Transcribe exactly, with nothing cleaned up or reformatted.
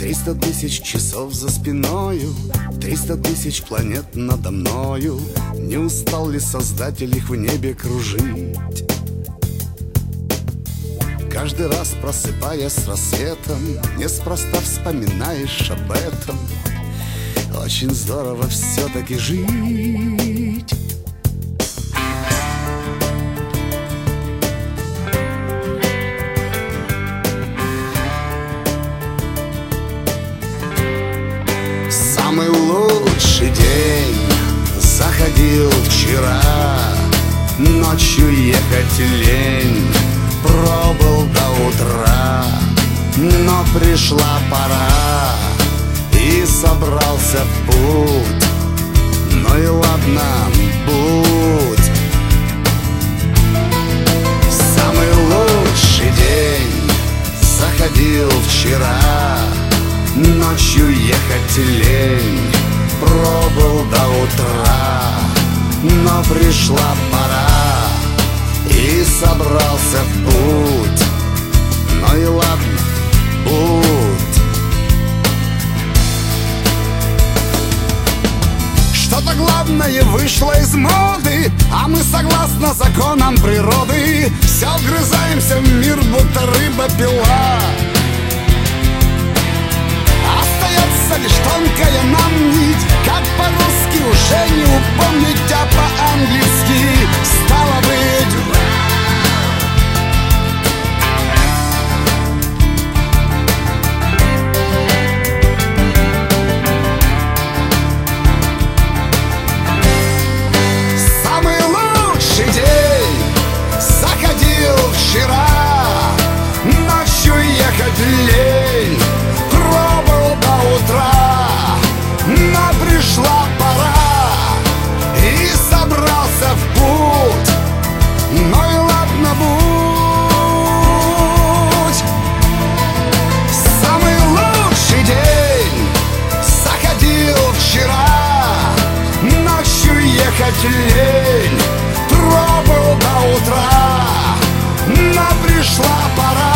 Триста тысяч часов за спиною, триста тысяч планет надо мною. Не устал ли Создатель их в небе кружить? Каждый раз, просыпаясь с рассветом, неспроста вспоминаешь об этом. Очень здорово все-таки жить. Самый лучший день заходил вчера. Ночью ехать лень, пробыл до утра. Но пришла пора, и собрался в путь. Ну и ладно, будь. Самый лучший день заходил вчера. Ночью ехать лень, пробыл до утра. Но пришла пора, и собрался в путь. Ну и ладно, будь. Что-то главное вышло из моды, а мы согласно законам природы все вгрызаемся в мир, будто рыба-пила. Остается лишь тонкая нам нить, как по-русски уже не упомнить, а по-английски стало быть. Самый лучший день заходил вчера. Ночью ехать лень, пробыл до утра. Но пришла пора, и собрался в путь. Ну и ладно, будь. Самый лучший день заходил вчера. Ночью ехать лень, пробыл до утра. Но пришла пора,